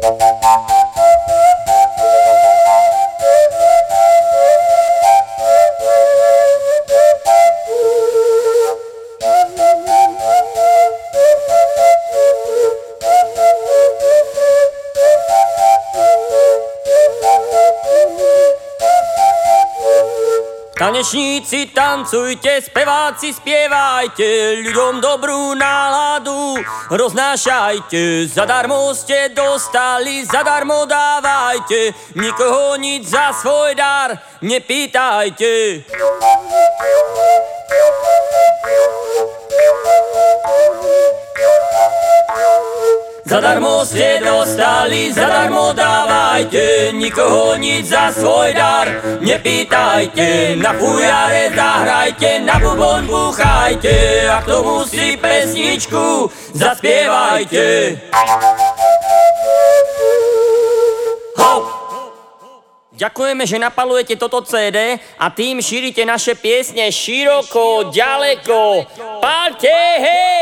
Tanečníci tancujte, speváci spievajte, ľuďom dobrú náladu roznášajte. Zadarmo ste dostali, zadarmo dávajte, nikoho nič za svoj dar nepýtajte. Zadarmo ste dostali, zadarmo dávajte, nikoho nič za svoj dar nepýtajte. Na fujare zahrajte, na bubon búchajte a k tomu si pesničku zaspievajte. Ho! Ďakujeme, že napalujete toto CD a tým šírite naše piesne široko, ďaleko. Páľte, hej!